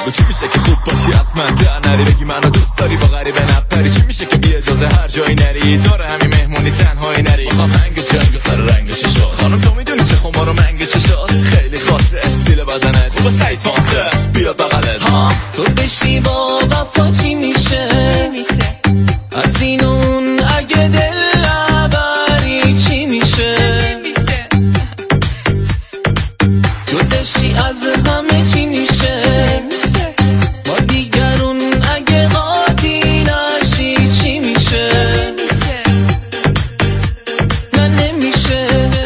بگو چی میشه که خوب باشی از من در نری، بگی منو دوست داری با غریبه نپری، چی میشه که بی اجازه هر جایی نری، داره همین مهمونی تنهایی نری، میخوام رنگ جنگ سر رنگ چشات، خانم تو میدونی چه خمار و منگ چشات، خیلی خاصه استیل بدنت خوبه سعید پانتر بیاد بغلت ها، تو بشی با وفا چی میشه از این اون اگه دل نبری چی میشه، جداشی از همه چی میشه، با دیگرون اگه قاطی نشی چی میشه، نه نمیشه.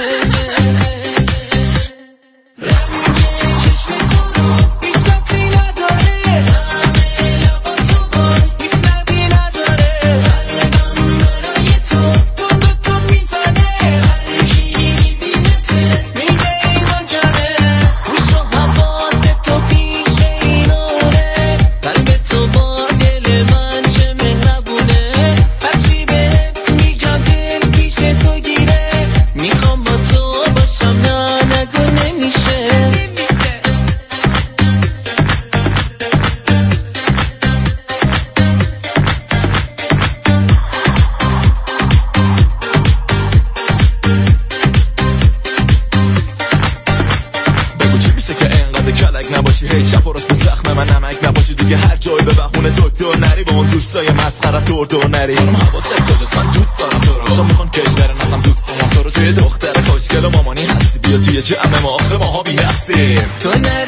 رنگ چشم تو رو هیچ کسی نداره، همه لبا تو بار هیچ لبی نداره، قلبم برای تو دو میزنه، هر کی میبینتت میگه ایمان کنه، گوش و حواست تو پیش اینونه، قلب تو با دل من چه مهربونه، هرچی بهت میگم دل پیش تو گیره، میخوام با تو باشم نه نگو نمیشه. بگو چی میشه که اینقدر کلک نباشی، هی چپ و راست به زخم من نمک نباشی، دیگه هر جایی به بهونه دکتر نری، با اون دوستای مسخره دور نری، خانم حواست کجاست من دوست دارم تو رو، تو میخوان کشورن ازم دوست دارم تو رو، توی دختر خوشگل و مامانی هستی، بیا توی جمع ما آخه ماها بی نقصیم، تو